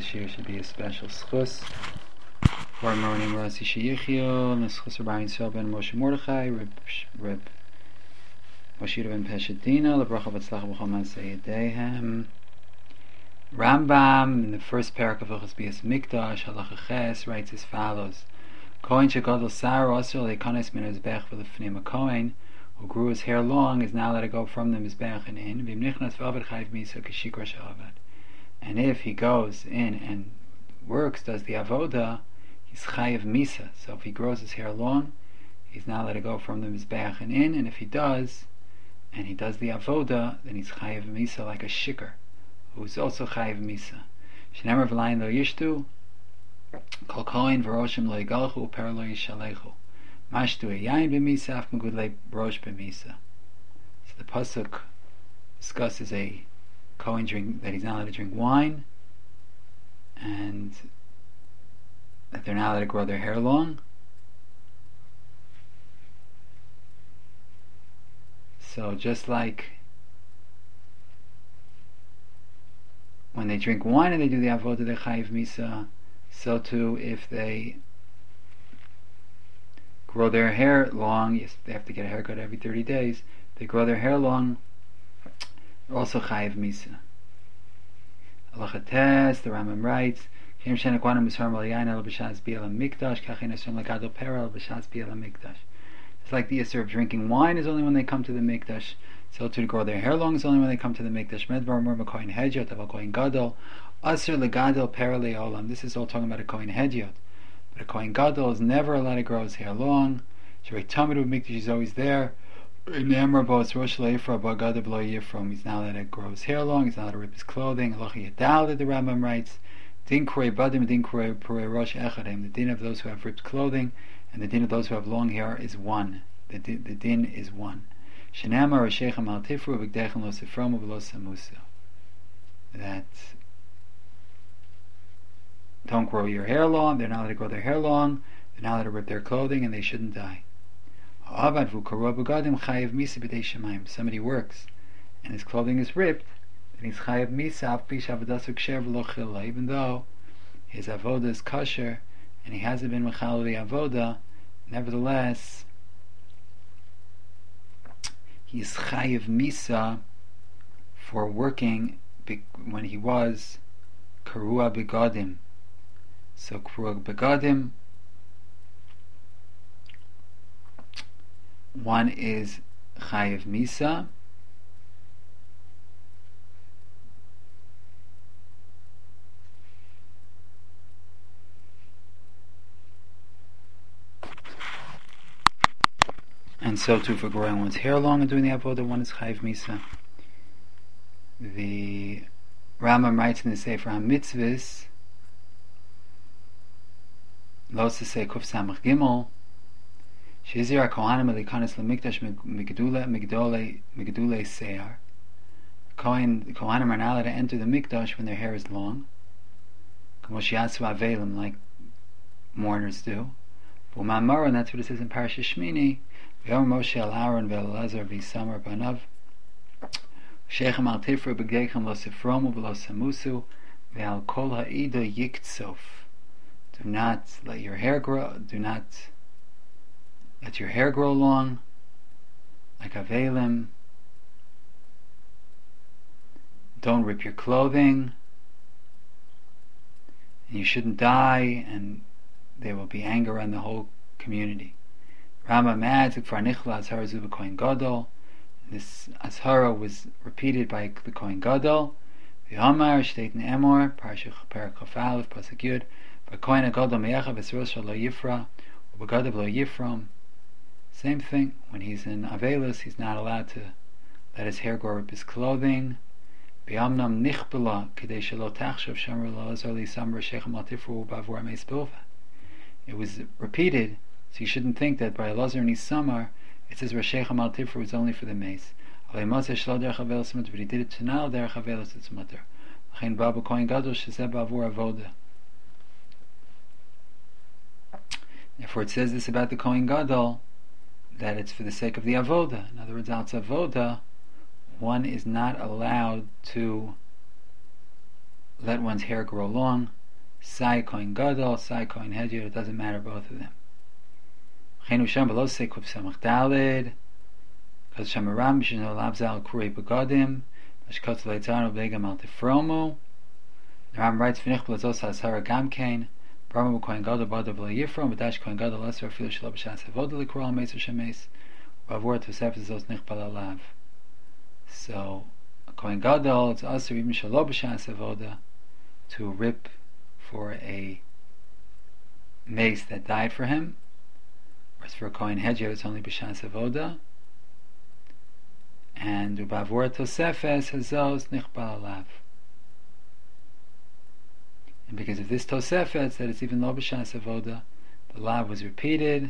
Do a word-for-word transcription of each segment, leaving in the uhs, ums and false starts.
this year should be a special schus for Maroni Marasi Sheyichio, and the schus of Barin Yisrael ben Moshe Mordechai, Reb, Reb Moshira ben Peshadina, Lebracha V'Tzlacha B'chol Maaseh Yedeihem. Rambam, in the first parak of Hilchos Bias Mikdash, Halacha Ches, writes as follows: Kohen shegadol sar osir leikanes min mizbech v'lefnim. A Kohen who grew his hair long is now allowed to go from the mizbech and in. V'im nichnas v'avad chayv misa k'shikra she'avad. And if he goes in and works, does the avoda, he's chayiv misa. So if he grows his hair long, he's now allowed to go from the mizbech and in. And if he does, and he does the avoda, then he's chayiv misa like a shikr, who's also chayiv misa. Shenemar v'layin lo yishtu, kol kohen v'roshim lo yigalchu, per lo yishalechu. Mashtu eyayin b'misa, af megudle rosh b'misa. So the pasuk discusses a kohen drink, that he's not allowed to drink wine, and that they're not allowed to grow their hair long. So just like when they drink wine and they do the avodah de chayiv misa, so too if they grow their hair long, yes, they have to get a haircut every thirty days. They grow their hair long, they're also chayiv misa. Halacha Tes, the Rambam writes, it's like the issur of drinking wine is only when they come to the mikdash. So to grow their hair long is only when they come to the mikdash. This is all talking about a kohen hedyot. But a kohen gadol is never allowed to grow his hair long. He's always there. He's not allowed to grow his hair long. He's not allowed to rip his clothing. The Rambam writes, the din of those who have ripped clothing and the din of those who have long hair is one. The din, the din is one. That don't grow your hair long, they're not allowed to grow their hair long, they're not allowed to rip their clothing, and they shouldn't die. Somebody works and his clothing is ripped, then he's chayav misa, even though his avoda is kosher and he hasn't been mechal the avoda, nevertheless he's chayav misa for working when he was karua begadim. So karua begadim, one is chayav misa, and so too for growing one's hair long and doing the avodah, one is chayiv misa. The Rambam writes in the Sefer HaMitzvahs, lo to say kuf samach gimel, sheizir hakohanim elikanis lemikdash migdule migdole migdule seir. Kohen, the kohanim are not allowed to enter the mikdash when their hair is long, kamoshiatsu avelim, like mourners do. B'umamara, and that's what it says in Parashat Shmini. V'yom Moshe al Aaron ve'Elazar v'Isamar banav sheichem al tifru b'geichem lo sifromu v'lo samusu ve'al kol ha'ida yiktsof. Do not let your hair grow. Do not let your hair grow long, like avelim. Don't rip your clothing, and you shouldn't die, and there will be anger on the whole community. Rambam adds, this Azhara was repeated by the Kohen Gadol. V'hamar shteit ne'emor, Parashah Perek Chaf Aleph, Pasuk Yud, v'Kohen Gadol me'achav esrosha lo yifra, u'b'gadav lo yifram. Same thing, when he's in Avelis, he's not allowed to let his hair grow up his clothing. V'yamnam nichbela, k'dei shelo tachshav shamru lo azor li samra shechem al tifru b'avur ameis bilva. It was repeated, so you shouldn't think that by Elazar and Isamar it says Rashechem al Tifru is only for the mace. But he did it to now derech havelos it's mutter. L'chein ba b'kohen gadol shezeh ba'avur avoda. Therefore it says this about the Kohen Gadol, that it's for the sake of the avoda. In other words, out avoda, one is not allowed to let one's hair grow long. Sai Kohen Gadol, Sai Kohen Hedyot, it doesn't matter, both of them. Chenu Shem below say Kuf Samach Dalid, because Shem Aram Bishno Labzal Kurei Begadim, Bashkot Leitzano Begam Al Tifromo. The Ram writes V'nich Blazos HaSara Gamkein, Brahma Kohen Gadol Badav Lo Yifrom, B'dash Kohen Gadol Lesser Afil Shelo B'Shas Avodah L'Korol Meis Shemes, Bavor Tosef Zos Nich Balalav. So, a Kohen Gadol, it's also even Shelo B'Shas Avodah, to rip for a mace that died for him, whereas for a Kohen Hedyot it's only B'Shas Avodah, and Ubavor Tosefes Hazos Nichbal Alav. And because of this Tosefes, that it's even Lo B'Shas Avodah, the lav was repeated.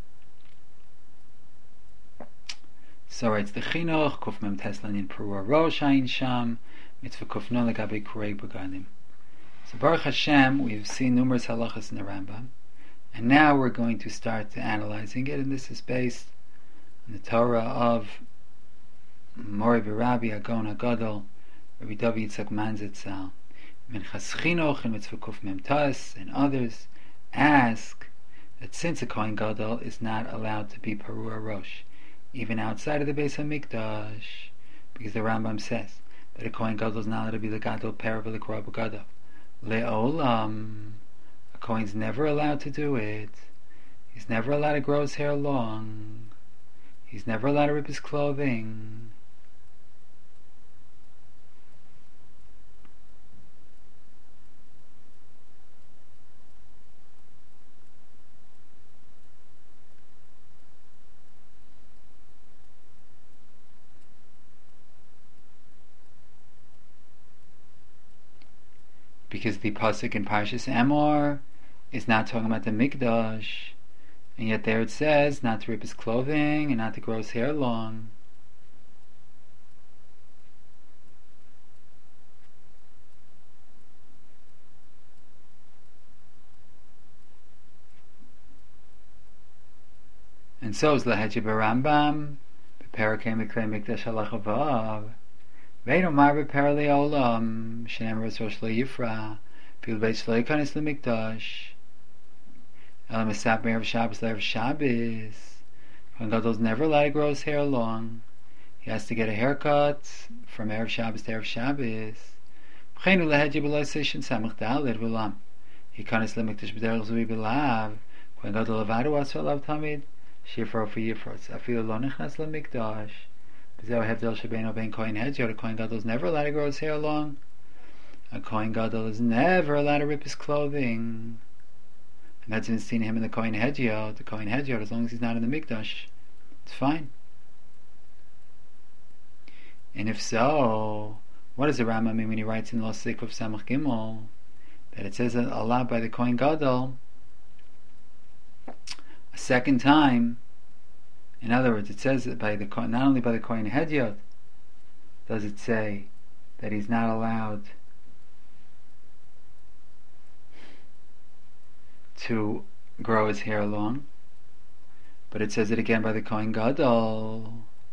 So it's the Chinuch, Kuf Mem Teslan in Perua Rosh Hain Sham, Mitzvah Kuf Non Legabe Kurei Begadim. So Baruch Hashem, we've seen numerous halachas in the Rambam, and now we're going to start analyzing it, and this is based on the Torah of Mori B'Rabbi Agon HaGadol, Rabbi David Yitzchak Manzitzal, Minchas Chinuch and Mitzvah Kuf Mem Tas, and others ask that since a Kohen Gadol is not allowed to be Perua Rosh, even outside of the Beis HaMikdash, because the Rambam says that a Kohen Gadol is not allowed to be the Gadol Perav L'Korah B'Gadol. Le'olam, a Kohen's never allowed to do it. He's never allowed to grow his hair long. He's never allowed to rip his clothing. Because the pasuk in Parshas Emor is not talking about the Mikdash, and yet there it says not to rip his clothing and not to grow his hair long. And so is Lahedje Barambam, B'Perakei Miklei Mikdash Halacha Vav. Ve'ino mar b'per le'olam, shenem rosh rosh lo yifra, fil beit shlo yikanis le'mikdash. Elam esap me'erev Shabbos le'erev Shabbos. Kohen Gadol's never allowed to grow his hair long. He has to get a haircut from Erev Shabbos to Erev Shabbos. B'cheinu lehedje b'lo seishin samach dalid v'lam. Yikanis le'mikdash b'derech zui b'lav. Kohen Gadol avadu aso alav tamid, shifro for yifrotz. Afil lo nechnas le'mikdash. A Kohen Gadol is never allowed to grow his hair long. A Kohen Gadol is never allowed to rip his clothing. And that's been seen him in the Kohen Hedyot. The Kohen Hedyot, as long as he's not in the Mikdash, it's fine. And if so, what does the Rambam mean when he writes in Los Sikuf Samach Gimel that it says allowed by the Kohen Gadol a second time? In other words, it says that by the not only by the Kohen Hedyot does it say that he's not allowed to grow his hair long, but it says it again by the Kohen Gadol.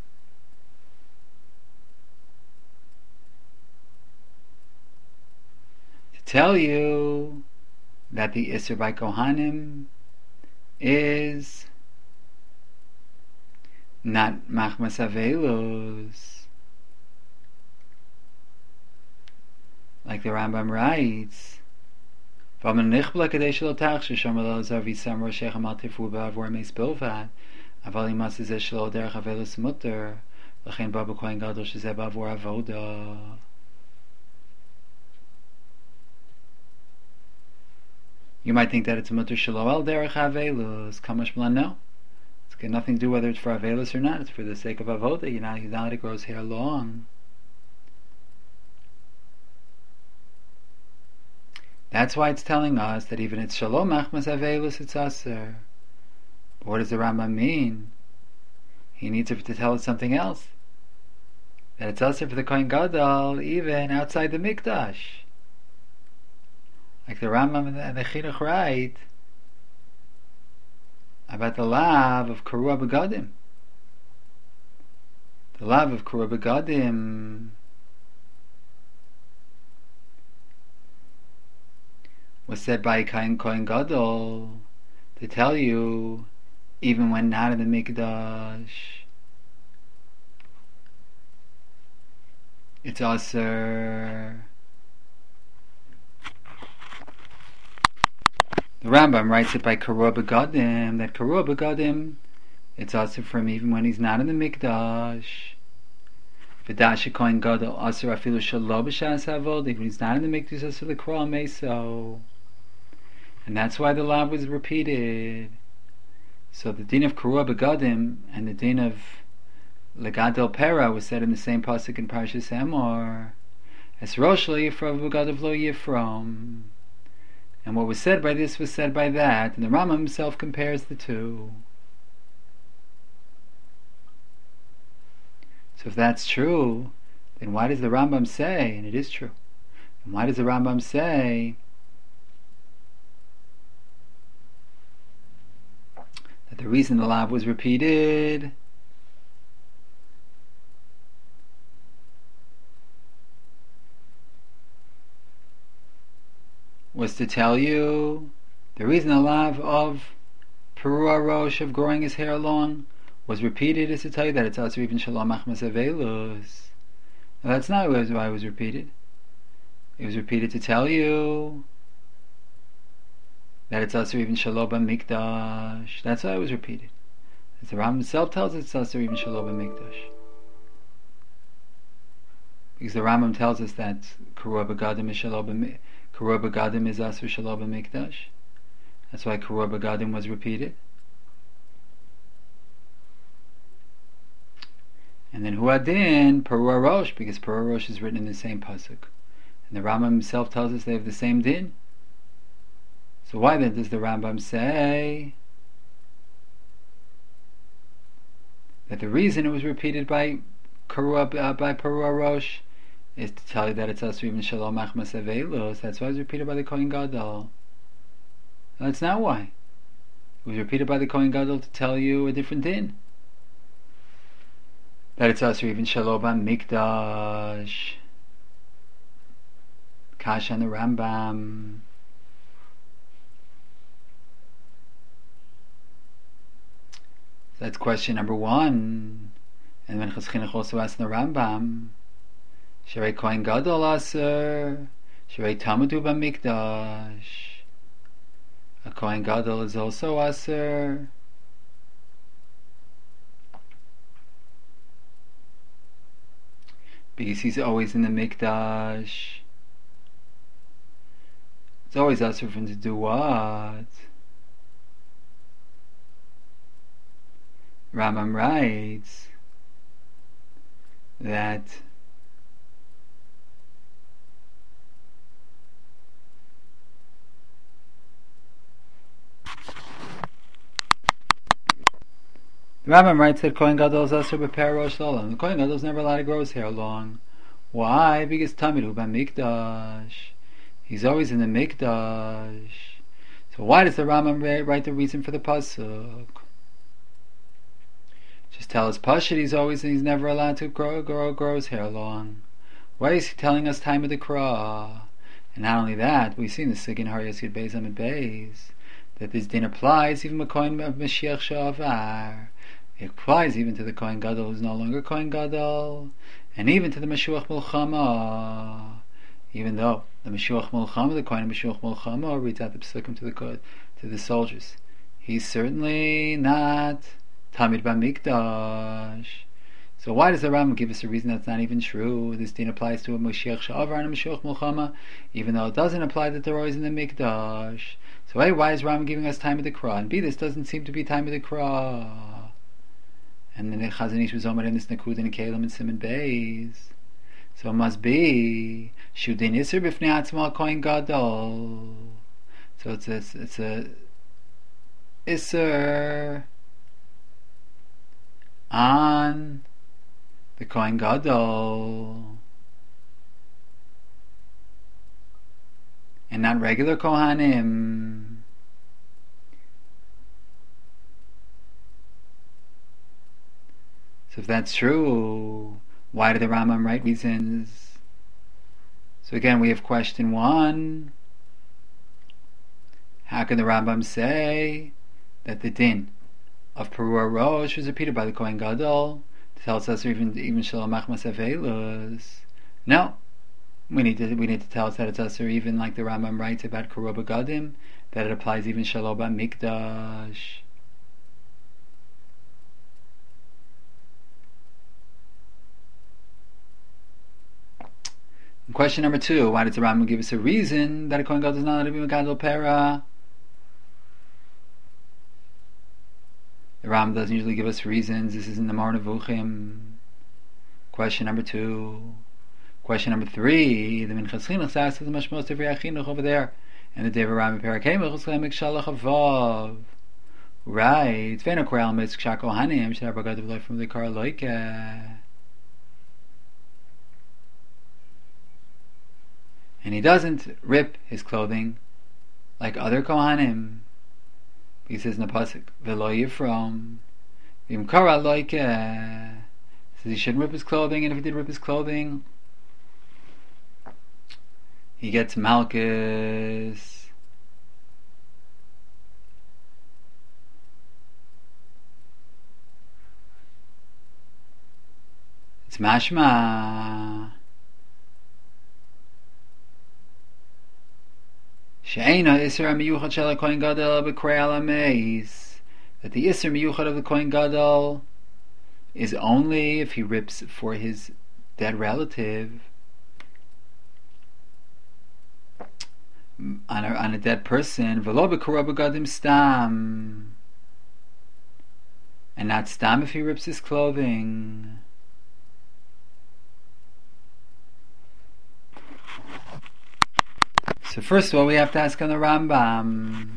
To tell you that the Isser by Kohanim is not machmas avelus, like the Rambam writes. V'amen nichbla kadei shelo tachshe shomer le'elazar v'yisam roshechem al tifru ba'avor meis bilvad, aval imas zeh shelo derech avelus mutter, l'chein ba b'kohen gadol shezeh ba'avor avoda. You might think that it's a mutter shelo el derech avelus. Kamash b'lan, no. It's got nothing to do whether it's for avelus or not. It's for the sake of avoda. You're not, he's not allowed to grow his hair long. That's why it's telling us that even it's shalom machmas avelus, it's aser. But what does the Rambam mean? He needs to tell us something else. That it's aser for the Kohen Gadol even outside the Mikdash. Like the Rambam and the Chinuch write about the lav of Karua Begadim. The lav of Karua Begadim was said by Kohen Kohen Gadol to tell you, even when not in the Mikdash, it's aser. The Rambam writes it by Karua Begadim, that Karua Begadim, it's aser for him even when he's not in the Mikdash. V'dasha Kohen Gadol aser afilu shelo b'shas havod, even when he's not in the Mikdash, aser l'kra meso. And that's why the law was repeated. So the din of Karua Begadim and the din of Legadol Pera was said in the same pasuk in Parshas Emor, as Rosh lo Yifrom Begadav lo Yifrom. And what was said by this was said by that, and the Rambam himself compares the two. So if that's true, then why does the Rambam say, and it is true, and why does the Rambam say that the reason the law was repeated was to tell you the reason the law of Perua Rosh, of growing his hair long, was repeated is to tell you that it's also even Shalom Achmas Avelus. Now that's not why it was repeated. It was repeated to tell you that it's also even Shalom Mikdash. That's why it was repeated. As the Rambam himself tells us, it's also even Shalom Mikdash. Because the Rambam tells us that Karua Begadim is Shalom Mikdash. Karua Begadim is Asur Shalom Mikdash. That's why Karua Begadim was repeated. And then Huadin, Perua Rosh, because Perua Rosh is written in the same pasuk. And the Rambam himself tells us they have the same din. So why then does the Rambam say that the reason it was repeated by Karua, uh, by Perua Rosh is to tell you that it's also even Shalom Achmas Avelus? That's why it was repeated by the Kohen Gadol. No, that's not why. It was repeated by the Kohen Gadol to tell you a different din. That it's also even Shalom Mikdash. Kasha and the Rambam. So that's question number one. And then Chas Chinuch also asked the Rambam, Sherei Kohen Gadol Aser, Sherei Tamadu B'Mikdash. A Kohen Gadol is also Aser. Because he's always in the Mikdash. It's always Aser for him to do what? Rambam writes that the Rambam writes that Kohen Gadol is Asur B'Per Rosh Olam. The Kohen Gadol is never allowed to grow his hair long. Why? Because Tamidu B'Mikdash. He's always in the Mikdash. So why does the Rambam write the reason for the pasuk? Just tell us Pashut he's always he's never allowed to grow grow grow his hair long. Why is he telling us time of the Krah? And not only that, we see in the Sigin Har Yosef Beis Amid Beis that this din applies even to Kohen of Mashiach Sha'avar. It applies even to the Kohen Gadol who's no longer Kohen Gadol, and even to the Mashiach Mulchama. Even though the Mashiach Mulchama, the Kohen of Mashiach Mulchama, reads out the psukim to the to the soldiers, he's certainly not Tamid B'Mikdash. So why does the Rambam give us a reason that's not even true? This din applies to a Mashiach Sha'avar and a Mashiach Mulchama, even though it doesn't apply that they're always in the Mikdash. So A, why is Rambam giving us time of the Krah? And B, this doesn't seem to be time of the Krah. And then the Chazon Ish was Omer in this Nakud and Kalim and Simon Beis. So it must be Shudin Isser B'fnei Atzma Kohen Gadol. So it's a it's a Isser on the Kohen Gadol, and not regular Kohanim. So if that's true, why did the Rambam write reasons? So again, we have question one. How can the Rambam say that the din of Perua Rosh was repeated by the Kohen Gadol to tell us even even Shalom Machmas Avelus? No, we need to we need to tell us that it's us, or even like the Rambam writes about Korah Begadim, that it applies even Shalom Mikdash. Question number two: why does the Rambam give us a reason that a Kohen Gadol is not allowed to be Megadol Pera? The Rambam doesn't usually give us reasons. This is in the Moreh Nevuchim. Question number two. Question number three: the Minchas Chinuch asks the mashmos of Chinuch over there, and the Devar Rambam Perakei Mechuslemek Shalach Avav. Right. V'eno Koral Mitzk Shako Hanim Shar Bagadav Loy from the Kar Loike. And he doesn't rip his clothing like other Kohanim. He says in the pasuk, "V'lo yifrom v'im kara loike." Says he shouldn't rip his clothing, and if he did rip his clothing, he gets malchus. It's mashma she'eina iser miyuchad shel Kohen Gadol b'krei al hameis, that the iser miyuchad of the Kohen Gadol is only if he rips for his dead relative on a, on a dead person, v'lo b'korah begadim stam, and not stam if he rips his clothing. So first of all, we have to ask on the Rambam,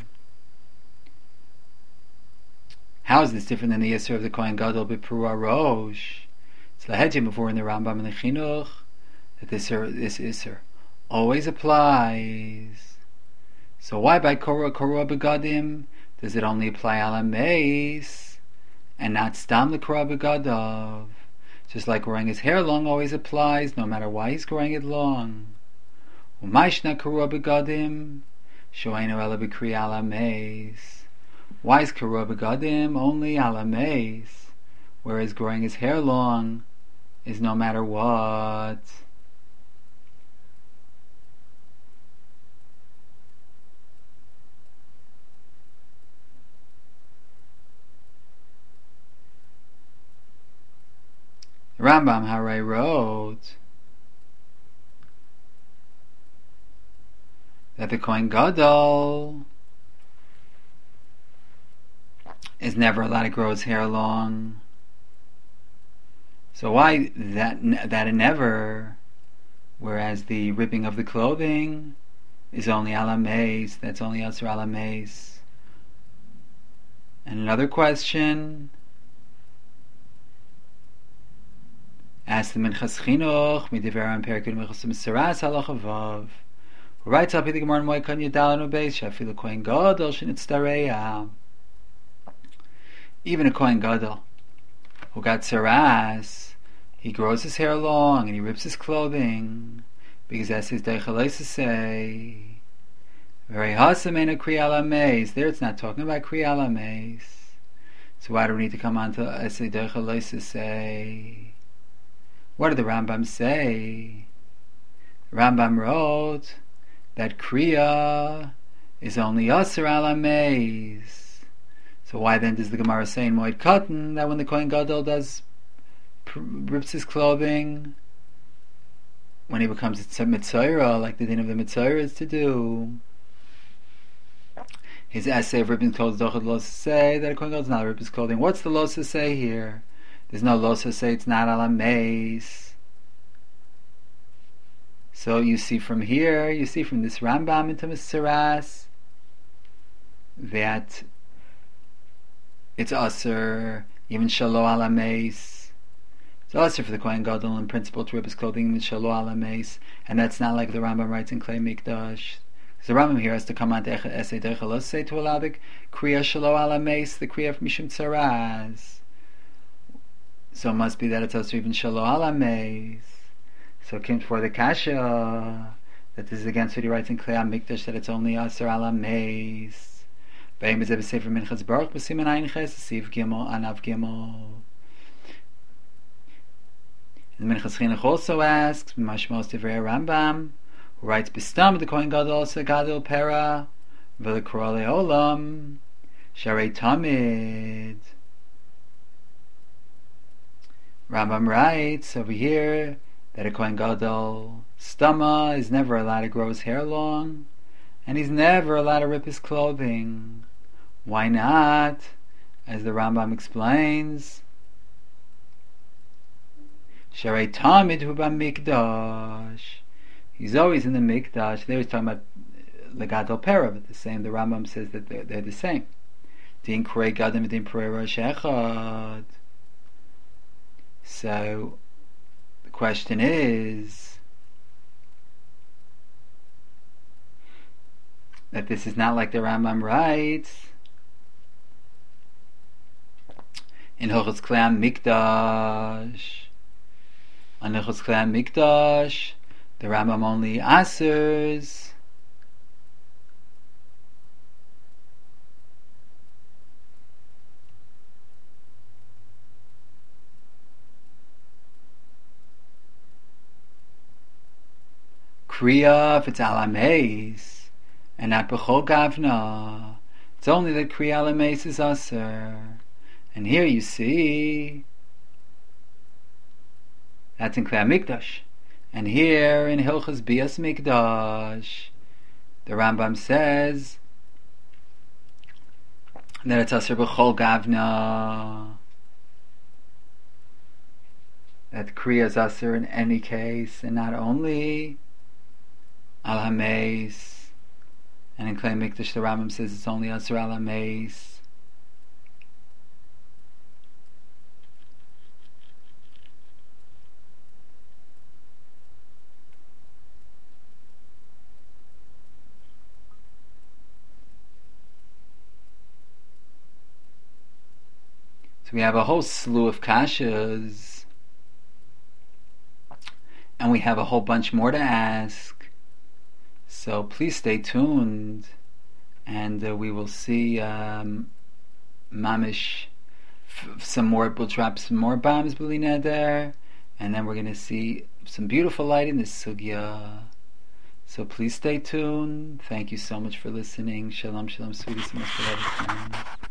how is this different than the Yisr of the Kohen Gadol b'Perua Rosh? So I had you before in the Rambam and the Chinuch that this this Yisr always applies. So why by Korah Korah Begadim does it only apply ala meis and not stam the Korah Begadav? Just like growing his hair long always applies, no matter why he's growing it long. U'maishna Korah Begadim shoeinu ela b'kri ala meis. Why is Korah Begadim only ala meis, whereas growing his hair long is no matter what? Rambam Haray wrote that the Kohen Gadol is never allowed to grow his hair long. So why that that and never, whereas the ripping of the clothing is only ala meis, that's only asur ala meis. And another question, ask the Minchas Chinuch midiver and Perikut Minchas Mesaras halacha vav. Who writes up in the Gemara in Moekan Yadal Nubeis Shafilu Kohen Gadol Shenitztareya. Even a Kohen Gadol who got saras, he grows his hair long and he rips his clothing because that's his Deichalaisa say. Very hasamena kriyala meis. There it's not talking about kriyala meis. So why do we need to come on to Esei Deichalaisa say? What did the Rambam say? The Rambam wrote that kriya is only asur ala meis. So why then does the Gemara say in Moed Katan that when the Kohen Gadol does rips his clothing, when he becomes a mitzayra, like the din of the mitzayra is to do, his essay of ripping clothes dochad los say that a Kohen Gadol does not rip his clothing. What's the los to say here? There's no los to say it's not ala meis. So you see from here, you see from this Rambam into Misaras that it's asur, even shalo ala meis. It's asur for the Kohen Gadol in principle to rip his clothing with shalo ala meis, and that's not like the Rambam writes in Klei Mikdash. Because the Rambam here has to come on to Esei Deichalos say to allow the kriya shalo ala meis, the kriya of mishum tzaraz. So it must be that it's asur even shalo ala meis. So it came for the kasha that this is against what he writes in Klei HaMikdash, that it's only Asur ala Meis. Be'em B'zeh B'Sefer Minchas Baruch B'Siman Ayin Ches Siv Gimel Anav Gimel. And Minchas Chinuch also asks, Mashmos Divrei Rambam, who writes, B'stam the Kohen Gadol Segadol Pera V'Lekro Le'olam Sharei Tamid. Rambam writes over here that a Kohen Gadol Stama is never allowed to grow his hair long, and he's never allowed to rip his clothing. Why not? As the Rambam explains, Sharei Tamid Hu B'Mikdash. He's always in the Mikdash. They was talking about Legadol Pera, but the same. The Rambam says that they're, they're the same. Din Kurei Gadim Din Purei Rosh Echad. So the question is that this is not like the Rambam writes in Hilchos Klei HaMikdash. On Hilchos Klei HaMikdash, the Rambam only answers Kriya if it's ala meis, and not b'chol gavna. It's only that Kriya ala meis is aser. And here you see that's in Klei HaMikdash. And here in Hilchos Bias Mikdash, the Rambam says that it's aser b'chol gavna. That Kriya is aser in any case, and not only Al HaMeis. And in Klei HaMikdash the Rambam says it's only Asur Al HaMeis. So we have a whole slew of kashas, and we have a whole bunch more to ask. So please stay tuned, and uh, we will see um, mamish f- some more. We'll drop some more bombs, B'li Neder, and then we're going to see some beautiful light in this sugya. So please stay tuned. Thank you so much for listening. Shalom, shalom, sweeties, and most beloved friends.